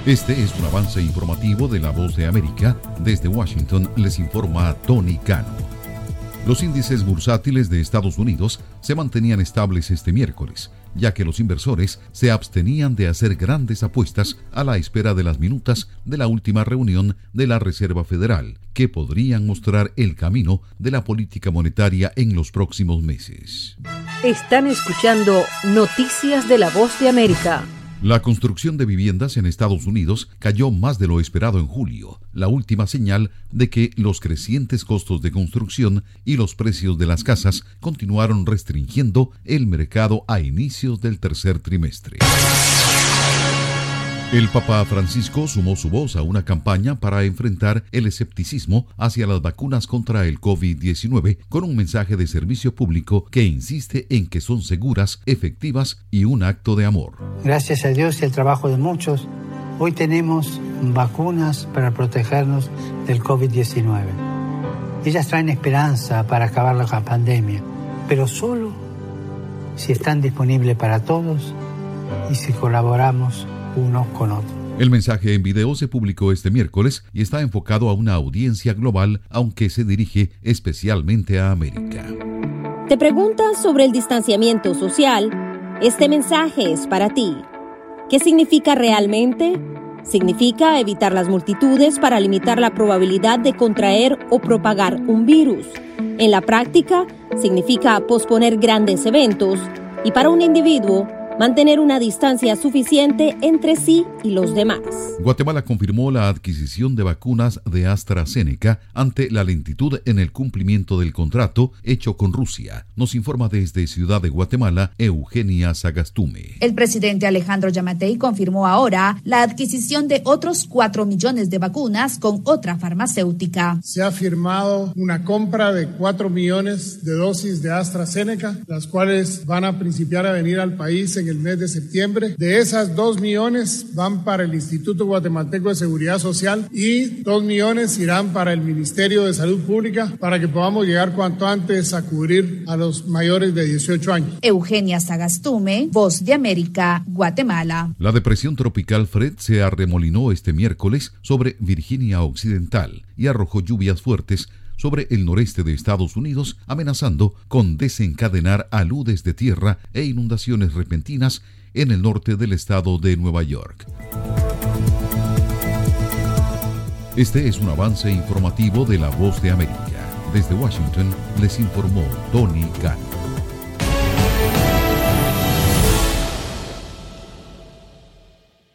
Este es un avance informativo de La Voz de América. Desde Washington les informa Tony Cano. Los índices bursátiles de Estados Unidos se mantenían estables este miércoles, ya que los inversores se abstenían de hacer grandes apuestas a la espera de las minutas de la última reunión de la Reserva Federal, que podrían mostrar el camino de la política monetaria en los próximos meses. Están escuchando Noticias de La Voz de América. La construcción de viviendas en Estados Unidos cayó más de lo esperado en julio, la última señal de que los crecientes costos de construcción y los precios de las casas continuaron restringiendo el mercado a inicios del tercer trimestre. El Papa Francisco sumó su voz a una campaña para enfrentar el escepticismo hacia las vacunas contra el COVID-19 con un mensaje de servicio público que insiste en que son seguras, efectivas y un acto de amor. Gracias a Dios y al trabajo de muchos, hoy tenemos vacunas para protegernos del COVID-19. Ellas traen esperanza para acabar la pandemia, pero solo si están disponibles para todos y si colaboramos unos con otros. El mensaje en video se publicó este miércoles y está enfocado a una audiencia global, aunque se dirige especialmente a América. ¿Te preguntas sobre el distanciamiento social? Este mensaje es para ti. ¿Qué significa realmente? Significa evitar las multitudes para limitar la probabilidad de contraer o propagar un virus. En la práctica, significa posponer grandes eventos y para un individuo, mantener una distancia suficiente entre sí y los demás. Guatemala confirmó la adquisición de vacunas de AstraZeneca ante la lentitud en el cumplimiento del contrato hecho con Rusia. Nos informa desde Ciudad de Guatemala, Eugenia Sagastume. El presidente Alejandro Yamatei confirmó ahora la adquisición de otros 4 millones de vacunas con otra farmacéutica. Se ha firmado una compra de 4 millones de dosis de AstraZeneca, las cuales van a principiar a venir al país en el mes de septiembre. De esas 2 millones van para el Instituto Guatemalteco de Seguridad Social y 2 millones irán para el Ministerio de Salud Pública para que podamos llegar cuanto antes a cubrir a los mayores de 18 años. Eugenia Sagastume, Voz de América, Guatemala. La depresión tropical Fred se arremolinó este miércoles sobre Virginia Occidental y arrojó lluvias fuertes sobre el noreste de Estados Unidos, amenazando con desencadenar aludes de tierra e inundaciones repentinas en el norte del estado de Nueva York. Este es un avance informativo de La Voz de América. Desde Washington les informó Tony Cano.